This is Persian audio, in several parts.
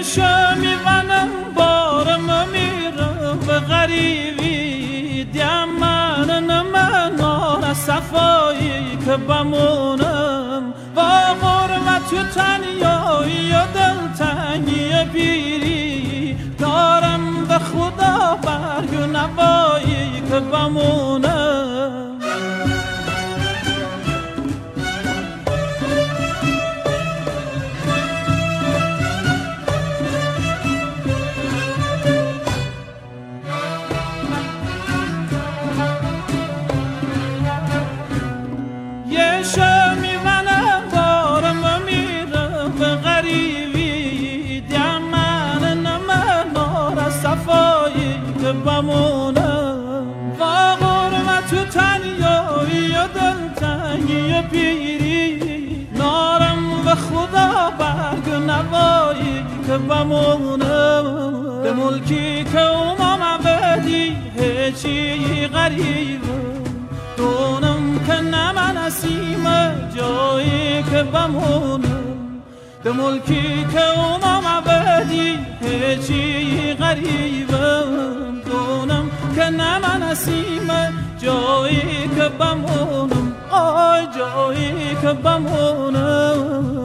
شو میونم بارم میرم به غریبی دیمن من نار صفایی که بمونم با غربت و تنیایی و دلتنگی پیری دارم به خدا برگ و نوایی که بمونم بمونم با غربت و تنیایی و دلتنگی پیری نارم به خدا برگ و نوایی که بمونم به ملکی که امام عبدی هیچی غریبم دونم که نمه نسیم جایی که بمونم به ملکی که امام عبدی هیچی غریبم دونم که نمه نسیم جایی که بمونم آی جایی که بمونم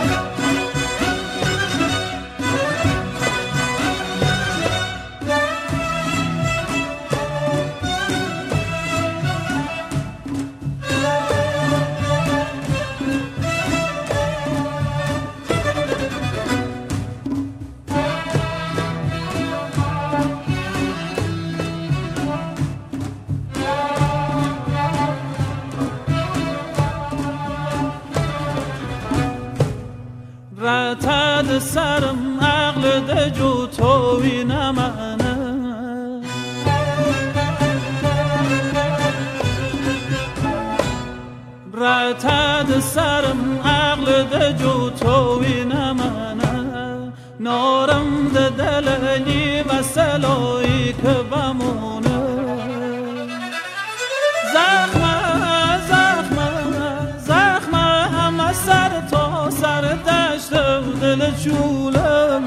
رتد سرم عقل دجو توی نمانه رتد سرم عقل دجو توی نمانه نارم ده دللی و سلایی که بمونه زخمه همه سر تا سر دشت دل چولم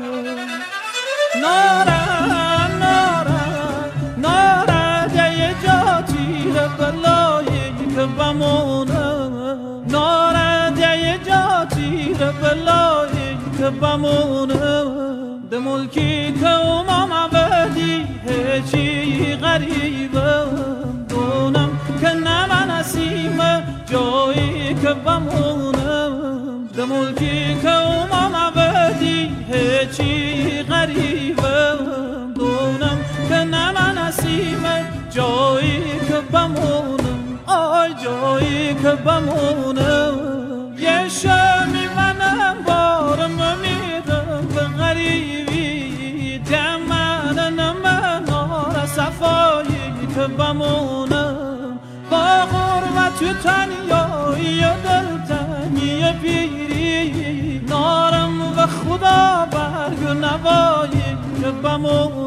ناره یه جا تیر بلایی که بمونم ناره یه جا تیر بلایی که بمونم ده ملکی که امام عبدی هیچی غریبم دونم که نمه نسیم جایی که بمونم ده ملکی که امام عبدی هیچی غریبم دونم که نمه نسیم جایی که بمونم آی جایی که بمونم یه شو میونم بارم میرم به غریبی دمن نار صفایی که بمونم با غربت و تنیایی و دلتنگی پیری نارم و خدا برگ و نوایی که بمونم